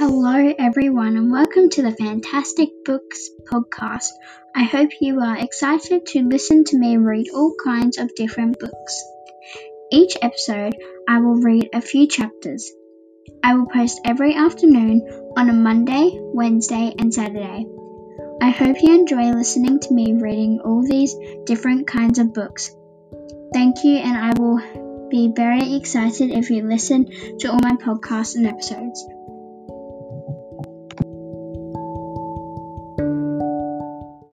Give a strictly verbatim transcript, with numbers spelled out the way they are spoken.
Hello, everyone, and welcome to the Fantastic Books podcast. I hope you are excited to listen to me read all kinds of different books. Each episode, I will read a few chapters. I will post every afternoon on a Monday, Wednesday, and Saturday. I hope you enjoy listening to me reading all these different kinds of books. Thank you, and I will be very excited if you listen to all my podcasts and episodes.